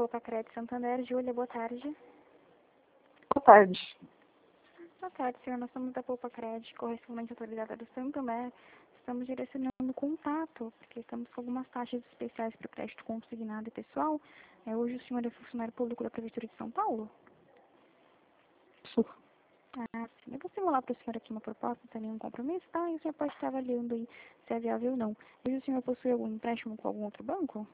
Poupa Crédito Santander. Júlia, boa tarde. Boa tarde. Boa tarde, senhor. Nós somos da Poupa Crédito, correspondente autorizada do Santander. Estamos direcionando contato, porque estamos com algumas taxas especiais para o crédito consignado e pessoal. Hoje o senhor é funcionário público da Prefeitura de São Paulo? Isso. Ah, sim. Eu vou simular para o senhor aqui uma proposta, sem nenhum compromisso, tá? E o senhor pode estar avaliando aí se é viável ou não. Hoje o senhor possui algum empréstimo com algum outro banco?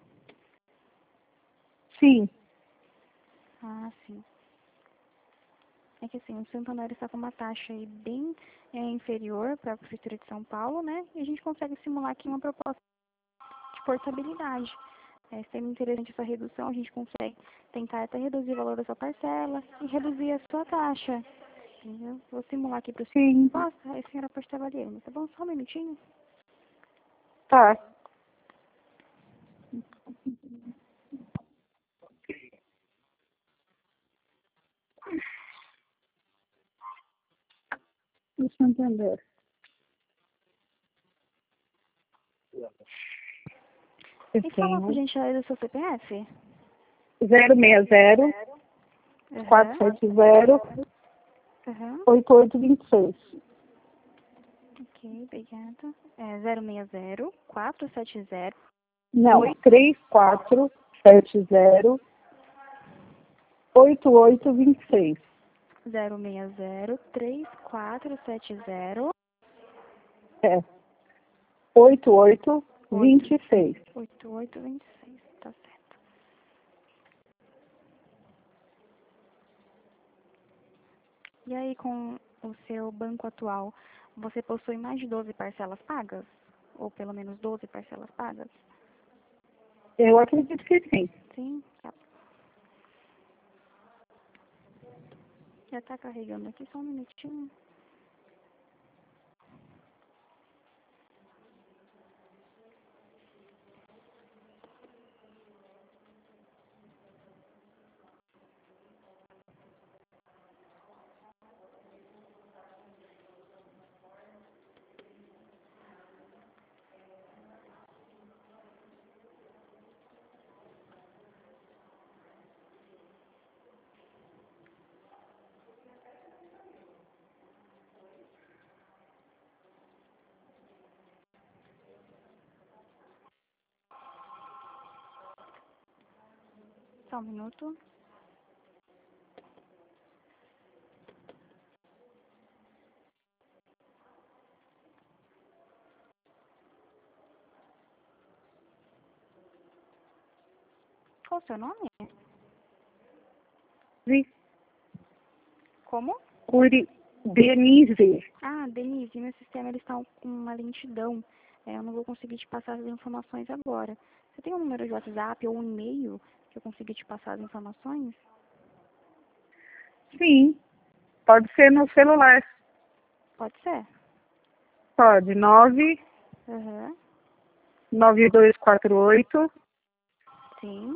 Sim. Ah, sim. É que assim, o Santander está com uma taxa aí bem inferior para a Prefeitura de São Paulo, né? E a gente consegue simular aqui uma proposta de portabilidade. Sendo interessante essa redução, a gente consegue tentar até reduzir o valor da sua parcela e reduzir a sua taxa. Entendeu? Vou simular aqui para o senhor a proposta, aí a senhora pode estar avaliando, tá bom? Só um minutinho. Tá. Do Santander. Eu E fala, por tenho gentileza, do seu CPF? 060 470 8826. Ok, obrigada. 060 470. Não, 3470 8826. 060 3470 É. 8826. 8826, tá certo. E aí, com o seu banco atual, você possui mais de 12 parcelas pagas? Ou pelo menos 12 parcelas pagas? Eu acredito que sim. Sim, tá. Já tá carregando aqui, só um minutinho. Só um minuto. Qual o seu nome? Como? Denise. Ah, Denise, meu sistema ele está com uma lentidão. Eu não vou conseguir te passar as informações agora. Você tem um número de WhatsApp ou um e-mail que eu consiga te passar as informações? Sim. Pode ser no celular. Pode ser? Pode. 9 Aham. 9248 Sim,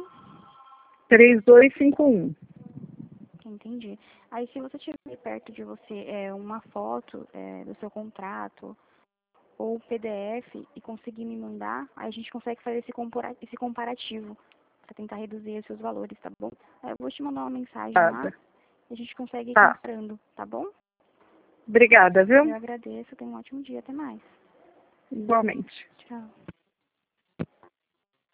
3251. entendi. Aí, se você tiver perto de você uma foto do seu contrato ou PDF e conseguir me mandar, aí a gente consegue fazer esse comparativo para tentar reduzir os seus valores, tá bom? Aí eu vou te mandar uma mensagem lá Obrigada. e a gente consegue ir Tá. comparando, tá bom? Obrigada, Eu viu? agradeço, tenha um ótimo dia, até mais. Igualmente. Tchau.